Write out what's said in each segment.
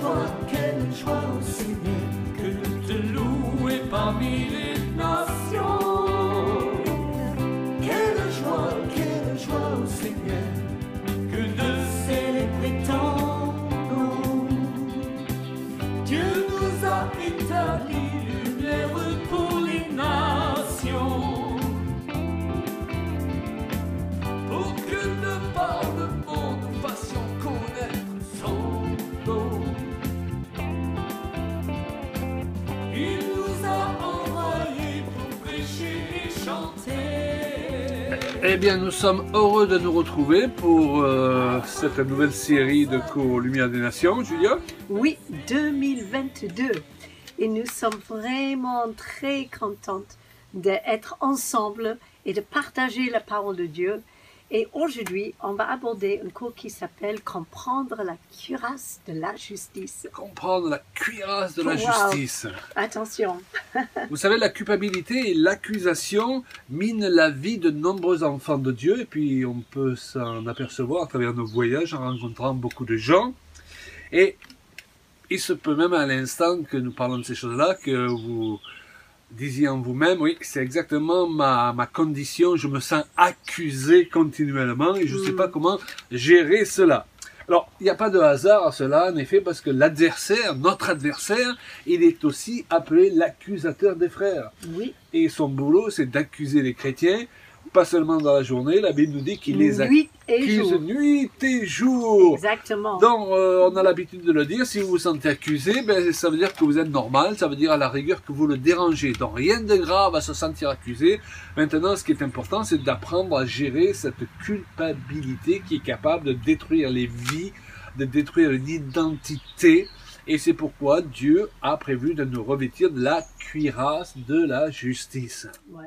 quelle joie au Seigneur, que de te louer parmi les nations. Quelle joie au Seigneur, que de célébrer ton nom. Dieu nous a établi lumière pour les nations, pour que de par le monde nous fassions connaître son nom. Il nous a envoyés pour prêcher et chanter. Eh bien, nous sommes heureux de nous retrouver pour cette nouvelle série de cours Lumière des Nations, Julia. Oui, 2022. Et nous sommes vraiment très contentes d'être ensemble et de partager la parole de Dieu. Et aujourd'hui, on va aborder un cours qui s'appelle « Comprendre la cuirasse de la justice ». Comprendre la cuirasse de la Wow. justice. Attention. Vous savez, la culpabilité et l'accusation minent la vie de nombreux enfants de Dieu. Et puis, on peut s'en apercevoir à travers nos voyages en rencontrant beaucoup de gens. Et il se peut même à l'instant que nous parlons de ces choses-là, que vous disiez en vous-même, oui, c'est exactement ma condition, je me sens accusé continuellement et je ne sais pas comment gérer cela. Alors, il n'y a pas de hasard à cela, en effet, parce que l'adversaire, notre adversaire, il est aussi appelé l'accusateur des frères. Oui. Et son boulot, c'est d'accuser les chrétiens, pas seulement dans la journée, la Bible nous dit qu'il les Nuit et accuse jour. nuit et jour. Exactement. Donc, on a l'habitude de le dire, si vous vous sentez accusé, ben, ça veut dire que vous êtes normal, ça veut dire à la rigueur que vous le dérangez. Donc, rien de grave à se sentir accusé. Maintenant, ce qui est important, c'est d'apprendre à gérer cette culpabilité qui est capable de détruire les vies, de détruire l'identité. Et c'est pourquoi Dieu a prévu de nous revêtir de la cuirasse de la justice. Ouais.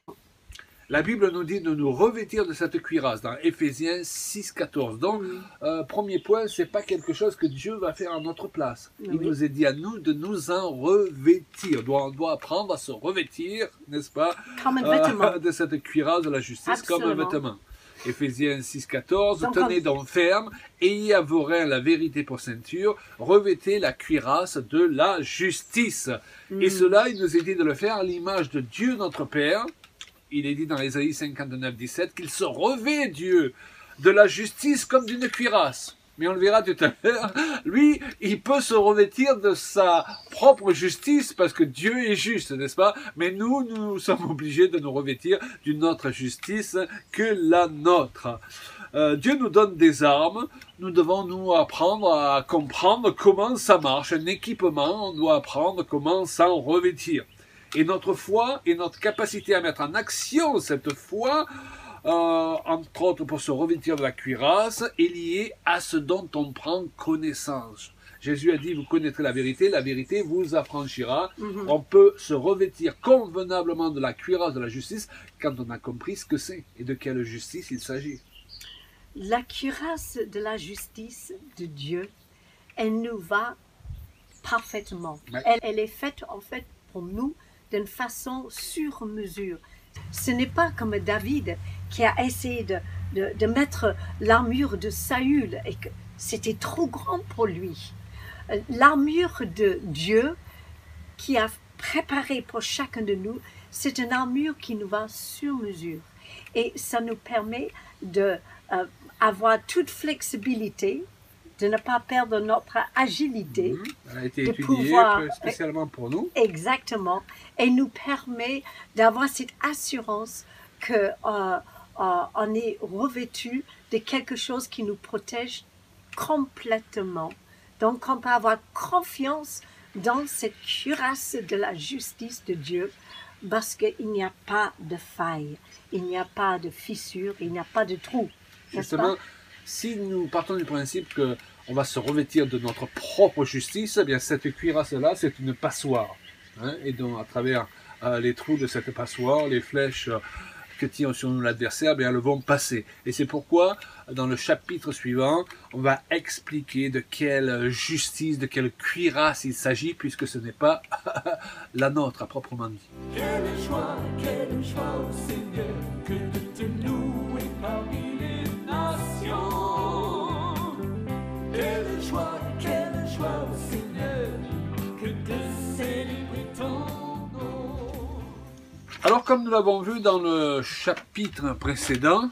La Bible nous dit de nous revêtir de cette cuirasse dans Éphésiens 6,14. Donc, premier point, c'est pas quelque chose que Dieu va faire à notre place. Il nous est dit à nous de nous en revêtir. On doit apprendre à se revêtir, n'est-ce pas, Comme un vêtement. de cette cuirasse de la justice. Absolument. Comme un vêtement. Éphésiens 6,14, Donc, tenez donc ferme, ayez à vos reins la vérité pour ceinture, revêtez la cuirasse de la justice. Et cela, il nous est dit de le faire à l'image de Dieu notre Père. Il est dit dans Ésaïe 59, 17 qu'il se revêt, Dieu, de la justice comme d'une cuirasse. Mais on le verra tout à l'heure, lui, il peut se revêtir de sa propre justice parce que Dieu est juste, n'est-ce pas? Mais nous sommes obligés de nous revêtir d'une autre justice que la nôtre. Dieu nous donne des armes, nous devons nous apprendre à comprendre comment ça marche. Un équipement, on doit apprendre comment s'en revêtir. Et notre foi et notre capacité à mettre en action cette foi, entre autres pour se revêtir de la cuirasse, est liée à ce dont on prend connaissance. Jésus a dit, vous connaîtrez la vérité vous affranchira. On peut se revêtir convenablement de la cuirasse de la justice quand on a compris ce que c'est et de quelle justice il s'agit. La cuirasse de la justice de Dieu, elle nous va parfaitement. Ouais. Elle est faite en fait pour nous d'une façon sur mesure. Ce n'est pas comme David qui a essayé de mettre l'armure de Saül et que c'était trop grand pour lui. L'armure de Dieu qui a préparé pour chacun de nous, c'est une armure qui nous va sur mesure. Et ça nous permet d'avoir toute flexibilité, de ne pas perdre notre agilité. Elle a été de étudiée pouvoir- spécialement pour nous. Exactement. Et nous permet d'avoir cette assurance qu'on est revêtu de quelque chose qui nous protège complètement. Donc, on peut avoir confiance dans cette cuirasse de la justice de Dieu parce qu'il n'y a pas de faille, il n'y a pas de fissure, il n'y a pas de trou. N'est-ce pas? Justement, si nous partons du principe qu'on va se revêtir de notre propre justice, eh bien cette cuirasse-là, c'est une passoire. Hein, et donc, à travers les trous de cette passoire, les flèches que tire sur nous l'adversaire, eh bien, elles vont passer. Et c'est pourquoi, dans le chapitre suivant, on va expliquer de quelle justice, de quelle cuirasse il s'agit, puisque ce n'est pas la nôtre, à proprement dit. Quelle joie au Seigneur, que de te louer parmi les nations. Quelle joie au Seigneur. comme nous l'avons vu dans le chapitre précédent,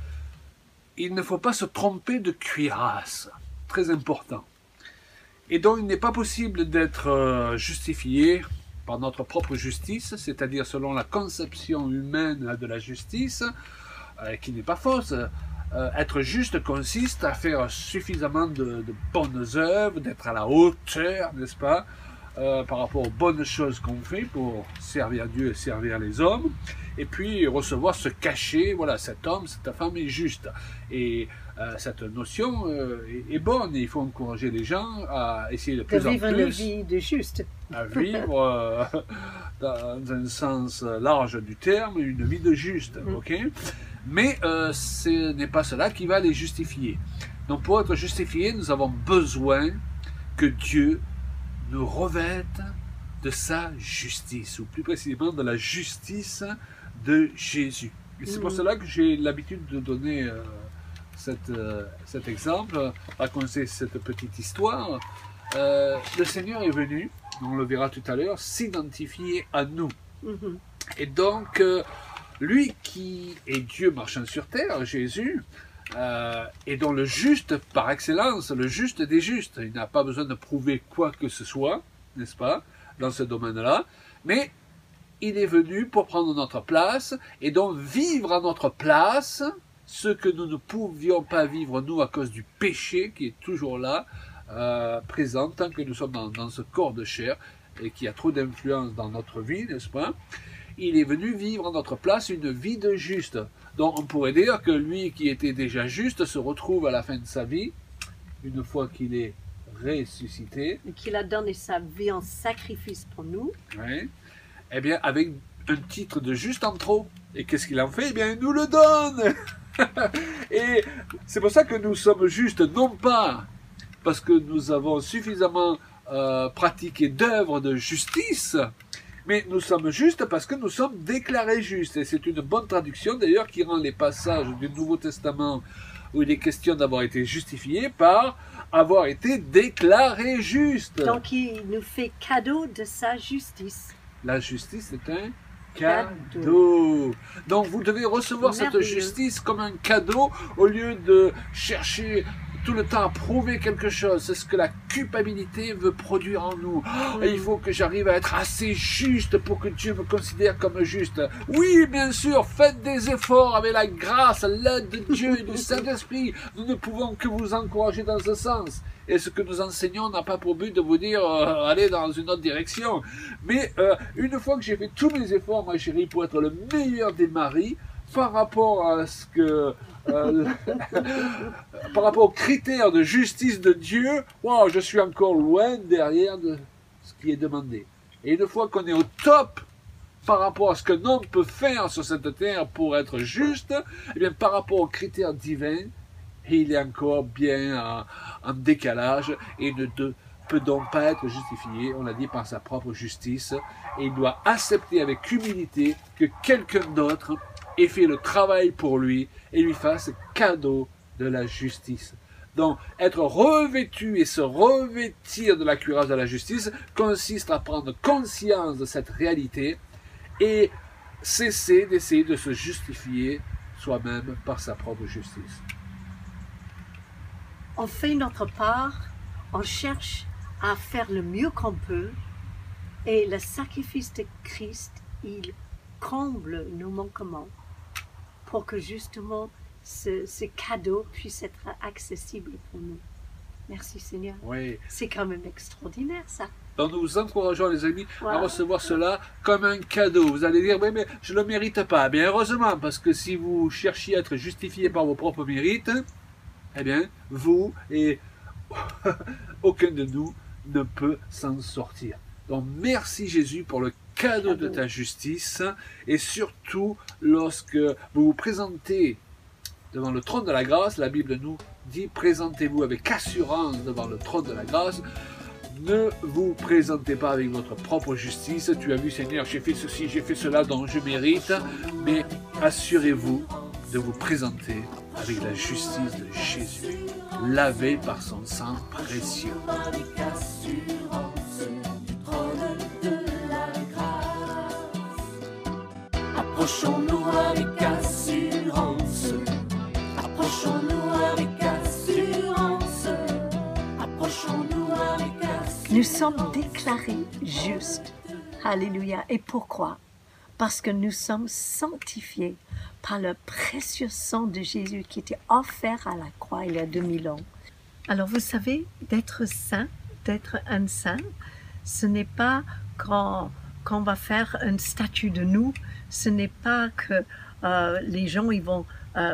il ne faut pas se tromper de cuirasse. Très important. Et donc, il n'est pas possible d'être justifié par notre propre justice, c'est-à-dire selon la conception humaine de la justice, qui n'est pas fausse. Être juste consiste à faire suffisamment de bonnes œuvres, d'être à la hauteur, n'est-ce pas, par rapport aux bonnes choses qu'on fait pour servir Dieu et servir les hommes, et puis recevoir ce cachet, voilà, cet homme, cette femme est juste. Et cette notion est bonne, et il faut encourager les gens à essayer de plus en vivre plus une vie de juste. à vivre dans un sens large du terme, une vie de juste, ok? Mais ce n'est pas cela qui va les justifier. Donc pour être justifiés, nous avons besoin que Dieu nous revête de sa justice, ou plus précisément de la justice de Jésus. Et c'est pour cela que j'ai l'habitude de donner cet exemple, raconter cette petite histoire. Le Seigneur est venu, on le verra tout à l'heure, s'identifier à nous. Et donc, lui qui est Dieu marchant sur terre, Jésus, est donc le juste par excellence, le juste des justes. Il n'a pas besoin de prouver quoi que ce soit, n'est-ce pas, dans ce domaine-là, mais il est venu pour prendre notre place et donc vivre à notre place ce que nous ne pouvions pas vivre nous à cause du péché qui est toujours là, présent tant que nous sommes dans ce corps de chair et qui a trop d'influence dans notre vie, n'est-ce pas? Il est venu vivre à notre place une vie de juste. Donc on pourrait dire que lui qui était déjà juste se retrouve à la fin de sa vie, une fois qu'il est ressuscité. Qu'il a donné sa vie en sacrifice pour nous. Oui. Eh bien, avec un titre de juste en trop. Et qu'est-ce qu'il en fait? Eh bien, il nous le donne. Et c'est pour ça que nous sommes justes, non pas parce que nous avons suffisamment pratiqué d'œuvres de justice, mais nous sommes justes parce que nous sommes déclarés justes. Et c'est une bonne traduction d'ailleurs qui rend les passages du Nouveau Testament où il est question d'avoir été justifié par avoir été déclaré juste. Donc il nous fait cadeau de sa justice. La justice est un cadeau. Donc vous devez recevoir cette justice comme un cadeau au lieu de chercher tout le temps à prouver quelque chose. C'est ce que la culpabilité veut produire en nous. Et il faut que j'arrive à être assez juste pour que Dieu me considère comme juste. Oui, bien sûr, faites des efforts avec la grâce, l'aide de Dieu et du Saint-Esprit. Nous ne pouvons que vous encourager dans ce sens. Et ce que nous enseignons n'a pas pour but de vous dire allez dans une autre direction. Mais une fois que j'ai fait tous mes efforts, ma chérie, pour être le meilleur des maris, par rapport à ce que par rapport aux critères de justice de Dieu, wow, je suis encore loin derrière de ce qui est demandé. Et une fois qu'on est au top par rapport à ce qu'un homme peut faire sur cette terre pour être juste, eh bien par rapport aux critères divins, il est encore bien en décalage et ne peut donc pas être justifié, on l'a dit, par sa propre justice. Et il doit accepter avec humilité que quelqu'un d'autre ait fait le travail pour lui et lui fasse cadeau de la justice. Donc, être revêtu et se revêtir de la cuirasse de la justice consiste à prendre conscience de cette réalité et cesser d'essayer de se justifier soi-même par sa propre justice. On fait notre part, on cherche à faire le mieux qu'on peut et le sacrifice de Christ, il comble nos manquements pour que justement ce cadeau puisse être accessible pour nous. Merci Seigneur. Oui. C'est quand même extraordinaire ça. Donc nous vous encourageons les amis à recevoir cela comme un cadeau. Vous allez dire, oui mais je ne le mérite pas. Bien heureusement, parce que si vous cherchiez à être justifié par vos propres mérites, eh bien vous et aucun de nous ne peut s'en sortir. Donc merci Jésus pour le cadeau de ta justice et surtout lorsque vous vous présentez devant le trône de la grâce, la Bible nous dit présentez-vous avec assurance devant le trône de la grâce. Ne vous présentez pas avec votre propre justice. Tu as vu Seigneur, j'ai fait ceci, j'ai fait cela dont je mérite, mais assurez-vous de vous présenter avec la justice de Jésus, lavé par son sang précieux. Approchons-nous avec assurance. Approchons-nous avec assurance. Approchons-nous avec assurance. Nous sommes déclarés justes. Alléluia. Et pourquoi? Parce que nous sommes sanctifiés par le précieux sang de Jésus qui était offert à la croix il y a 2000 ans. Alors vous savez, d'être saint, d'être un saint, ce n'est pas qu'on va faire une statue de nous, ce n'est pas que les gens ils vont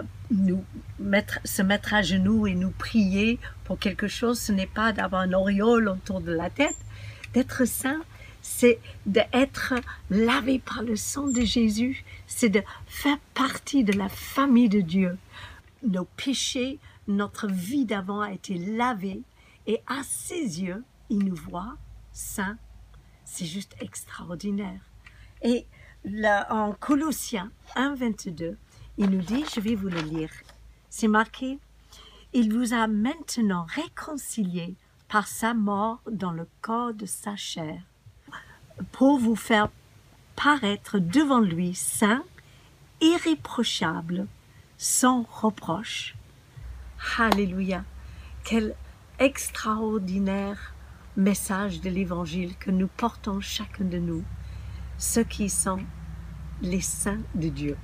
se mettre à genoux et nous prier pour quelque chose, ce n'est pas d'avoir un auréole autour de la tête. D'être saint, c'est d'être lavé par le sang de Jésus, c'est de faire partie de la famille de Dieu. Nos péchés, notre vie d'avant a été lavée et à ses yeux, il nous voit saints. C'est juste extraordinaire. Et là, en Colossiens 1, 22, il nous dit, je vais vous le lire, c'est marqué, « Il vous a maintenant réconciliés par sa mort dans le corps de sa chair, pour vous faire paraître devant lui saint, irréprochable, sans reproche. » Alléluia! Quel extraordinaire message de l'Évangile que nous portons chacun de nous, ceux qui sont les saints de Dieu.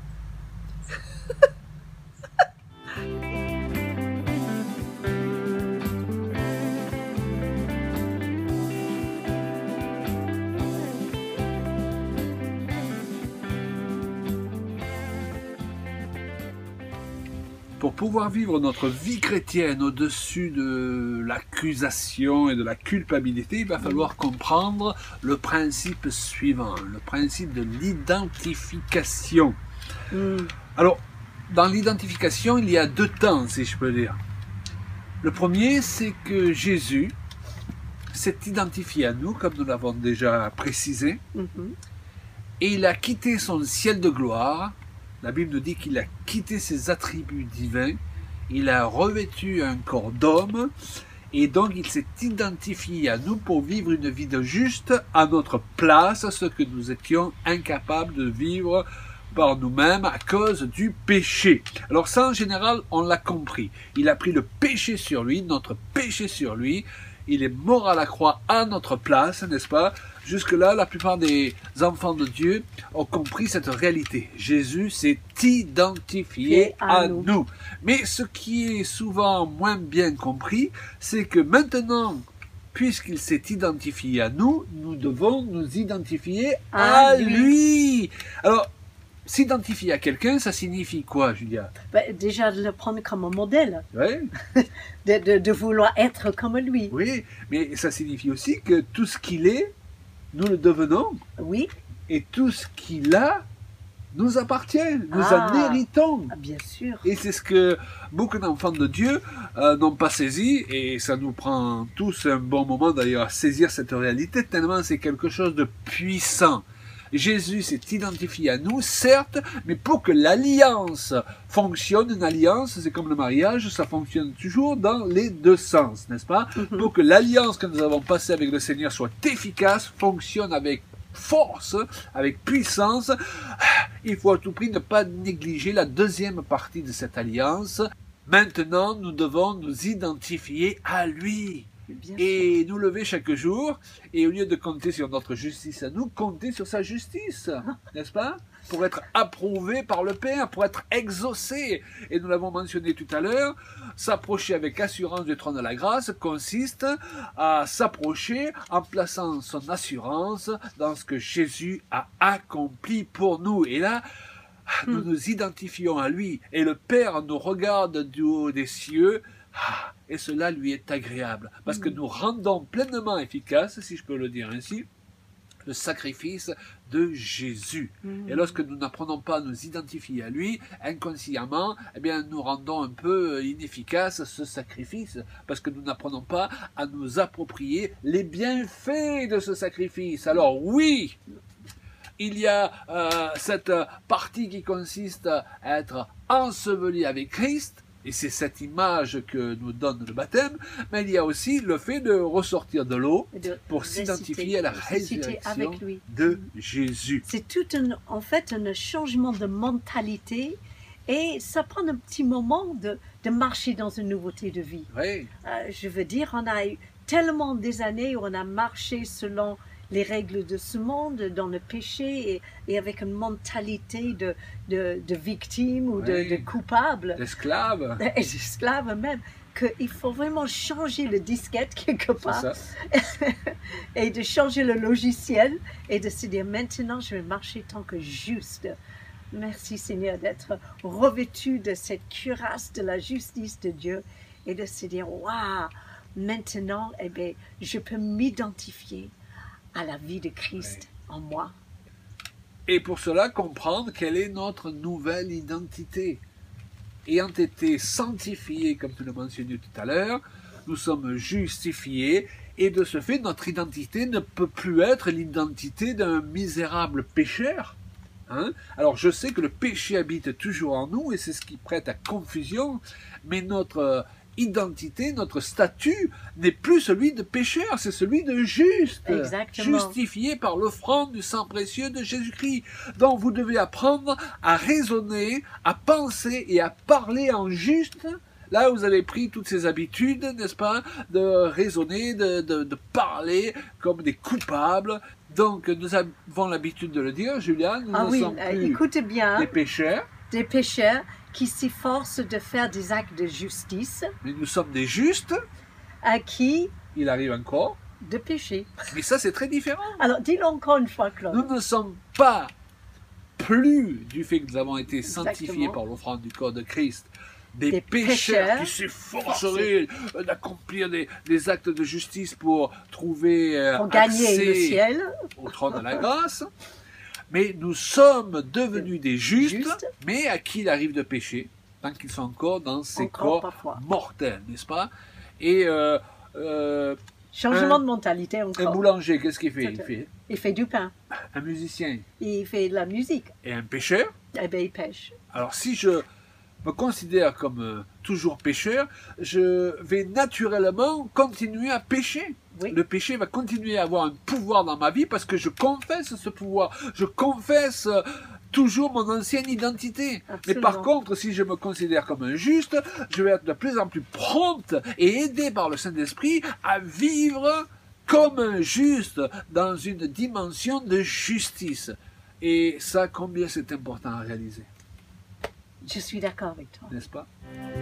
Pour pouvoir vivre notre vie chrétienne au-dessus de l'accusation et de la culpabilité, il va falloir comprendre le principe suivant, le principe de l'identification. Alors, dans l'identification, il y a deux temps, si je peux dire. Le premier, c'est que Jésus s'est identifié à nous, comme nous l'avons déjà précisé, et il a quitté son ciel de gloire. La Bible nous dit qu'il a quitté ses attributs divins, il a revêtu un corps d'homme, et donc il s'est identifié à nous pour vivre une vie de juste à notre place, ce que nous étions incapables de vivre par nous-mêmes à cause du péché. Alors ça, en général, on l'a compris. Il a pris le péché sur lui, notre péché sur lui, il est mort à la croix à notre place, n'est-ce pas? Jusque-là, la plupart des enfants de Dieu ont compris cette réalité. Jésus s'est identifié à nous. Mais ce qui est souvent moins bien compris, c'est que maintenant, puisqu'il s'est identifié à nous, nous devons nous identifier à lui. Alors, s'identifier à quelqu'un, ça signifie quoi, Julia? Déjà de le prendre comme un modèle, Ouais. de vouloir être comme lui. Oui, mais ça signifie aussi que tout ce qu'il est, nous le devenons. Oui. Et tout ce qu'il a nous appartient. Nous en héritons. Bien sûr. Et c'est ce que beaucoup d'enfants de Dieu n'ont pas saisi. Et ça nous prend tous un bon moment d'ailleurs à saisir cette réalité, tellement c'est quelque chose de puissant. Jésus s'est identifié à nous, certes, mais pour que l'alliance fonctionne, une alliance, c'est comme le mariage, ça fonctionne toujours dans les deux sens, n'est-ce pas? Pour que l'alliance que nous avons passée avec le Seigneur soit efficace, fonctionne avec force, avec puissance, il faut à tout prix ne pas négliger la deuxième partie de cette alliance. Maintenant, nous devons nous identifier à lui. Et nous lever chaque jour, et au lieu de compter sur notre justice à nous, compter sur sa justice, n'est-ce pas? Pour être approuvé par le Père, pour être exaucé. Et nous l'avons mentionné tout à l'heure, s'approcher avec assurance du trône de la grâce consiste à s'approcher en plaçant son assurance dans ce que Jésus a accompli pour nous. Et là, nous nous identifions à lui, et le Père nous regarde du haut des cieux, et cela lui est agréable, parce que nous rendons pleinement efficace, si je peux le dire ainsi, le sacrifice de Jésus. Et lorsque nous n'apprenons pas à nous identifier à lui, inconsciemment, eh bien, nous rendons un peu inefficace ce sacrifice, parce que nous n'apprenons pas à nous approprier les bienfaits de ce sacrifice. Alors oui, il y a cette partie qui consiste à être enseveli avec Christ, Et c'est cette image que nous donne le baptême, mais il y a aussi le fait de ressortir de l'eau pour s'identifier à la résurrection de Jésus. C'est tout en fait un changement de mentalité et ça prend un petit moment de marcher dans une nouveauté de vie. Oui. Je veux dire, on a eu tellement des années où on a marché selon les règles de ce monde, dans le péché et avec une mentalité de victime ou de coupable. D'esclave. Et d'esclave même. Qu'il faut vraiment changer le disquette quelque part et de changer le logiciel et de se dire maintenant je vais marcher tant que juste. Merci Seigneur d'être revêtu de cette cuirasse de la justice de Dieu et de se dire waouh, maintenant eh bien, je peux m'identifier à la vie de Christ en moi. Et pour cela, comprendre quelle est notre nouvelle identité. Ayant été sanctifiés, comme tu l'as mentionné tout à l'heure, nous sommes justifiés, et de ce fait, notre identité ne peut plus être l'identité d'un misérable pécheur. Alors, je sais que le péché habite toujours en nous, et c'est ce qui prête à confusion, mais notre identité, notre statut n'est plus celui de pécheur, c'est celui de juste. Exactement. Justifié par l'offrande du sang précieux de Jésus-Christ. Donc vous devez apprendre à raisonner, à penser et à parler en juste. Là, vous avez pris toutes ces habitudes, n'est-ce pas, de raisonner, de parler comme des coupables. Donc nous avons l'habitude de le dire, Julia, nous ne sommes plus écoutez bien, des pécheurs qui s'efforcent de faire des actes de justice. Mais nous sommes des justes. À qui il arrive encore de pécher. Mais ça, c'est très différent. Alors, dis-le encore une fois, Claude. Nous ne sommes pas plus, du fait que nous avons été sanctifiés par l'offrande du corps de Christ, des pécheurs qui s'efforceraient d'accomplir des actes de justice pour trouver pour gagner le ciel au trône de la grâce. Mais nous sommes devenus des justes, mais à qui il arrive de pécher, tant qu'ils sont encore dans ces corps mortels, n'est-ce pas? Et changement de mentalité encore. Un boulanger, qu'est-ce qu'il fait? Il fait du pain. Un musicien. Il fait de la musique. Et un pêcheur? Eh bien, il pêche. Alors, si je me considère comme toujours pécheur, je vais naturellement continuer à pécher. Oui. Le péché va continuer à avoir un pouvoir dans ma vie parce que je confesse ce pouvoir. Je confesse toujours mon ancienne identité. Absolument. Mais par contre, si je me considère comme un juste, je vais être de plus en plus prompte et aidé par le Saint-Esprit à vivre comme un juste dans une dimension de justice. Et ça, combien c'est important à réaliser. Je suis d'accord avec toi. N'est-ce pas?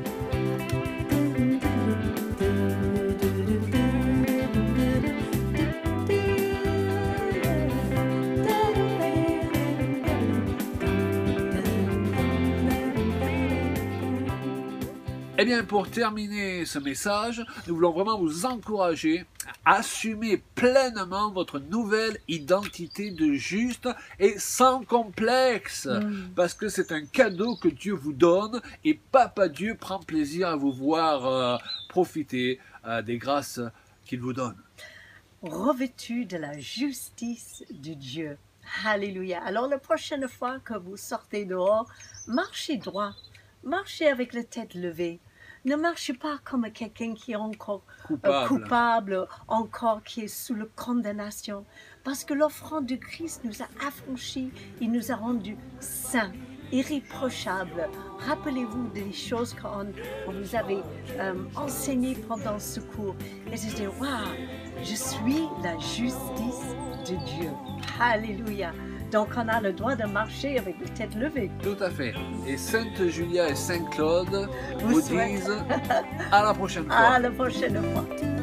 Eh bien, pour terminer ce message, nous voulons vraiment vous encourager à assumer pleinement votre nouvelle identité de juste et sans complexe. Parce que c'est un cadeau que Dieu vous donne et Papa Dieu prend plaisir à vous voir profiter des grâces qu'il vous donne. Revêtu de la justice de Dieu. Alléluia. Alors, la prochaine fois que vous sortez dehors, marchez droit. Marchez avec la tête levée. Ne marchez pas comme quelqu'un qui est encore coupable, encore qui est sous la condamnation. Parce que l'offrande de Christ nous a affranchis, il nous a rendus saints, irréprochables. Rappelez-vous des choses qu'on vous avait enseignées pendant ce cours. Et je dis, waouh, je suis la justice de Dieu. Alléluia. Donc, on a le droit de marcher avec la tête levée. Tout à fait. Et Sainte Julia et Saint Claude vous disent à la prochaine fois. À la prochaine fois.